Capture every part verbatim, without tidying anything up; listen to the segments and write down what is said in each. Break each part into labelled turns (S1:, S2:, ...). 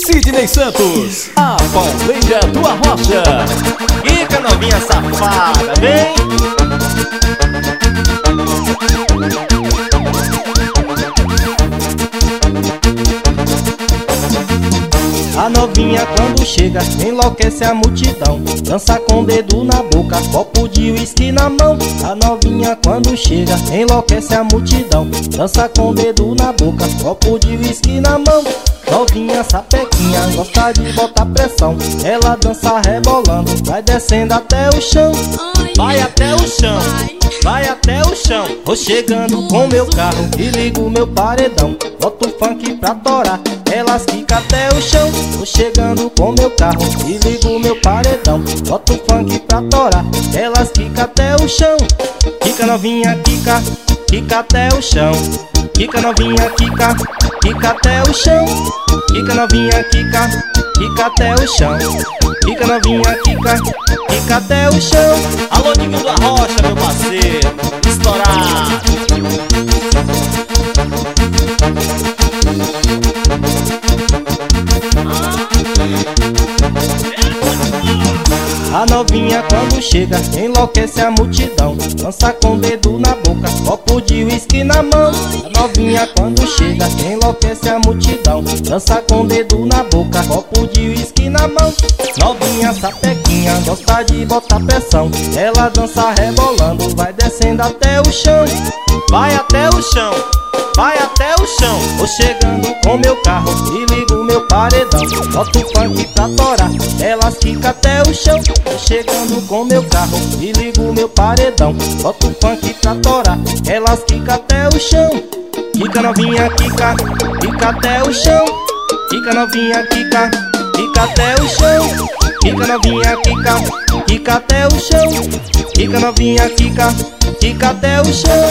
S1: Sidney Santos, a palmeira do Arrocha.
S2: Quica novinha safada, vem! A novinha quando chega enlouquece a multidão, dança com o dedo na boca, copo de uísque na mão. A novinha quando chega enlouquece a multidão, dança com o dedo na boca, copo de uísque na mão. Novinha sapequinha, gosta de botar pressão, ela dança rebolando, vai descendo até o chão. Vai até o chão, vai até o chão. Vou chegando com meu carro e ligo meu paredão, boto funk pra torar, elas ficam até o chão. Vou chegando com meu carro e ligo meu paredão, boto funk pra torar, elas ficam até o chão. Quica novinha, quica, quica até o chão. Quica novinha, quica, quica até o chão. Quica novinha, quica, quica até o chão. Quica novinha, quica, quica até o chão. Alô, Diguinho do Arrocha, meu parceiro, estourado. A novinha quando chega enlouquece a multidão, dança com o dedo na boca, copo de uísque na mão. A novinha quando chega enlouquece a multidão, dança com o dedo na boca, copo de uísque na mão. Novinha sapequinha, gosta de botar pressão, ela dança rebolando, vai descendo até o chão. Vai até o chão, vai até o chão. Vou chegando com meu carro e ligo meu paredão, boto funk pra torar, elas ficam até o chão. Vou chegando com meu carro e ligo meu paredão, boto funk pra torar, elas ficam até o chão. Quica novinha, quica, quica até o chão. Quica novinha, quica, quica até o chão. Quica novinha, quica, quica até o chão. Quica novinha, quica, quica até o chão.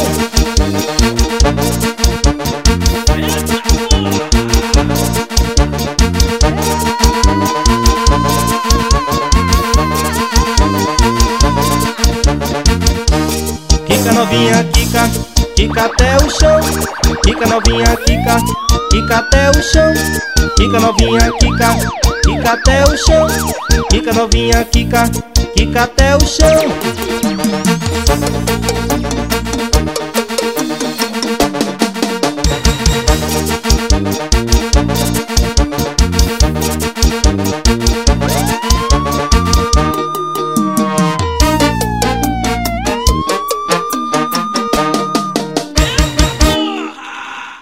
S2: Quica novinha, quica, quica até o chão. Quica novinha, quica, quica até o chão. Quica novinha, quica, quica até o chão. Quica novinha, quica, quica até o chão.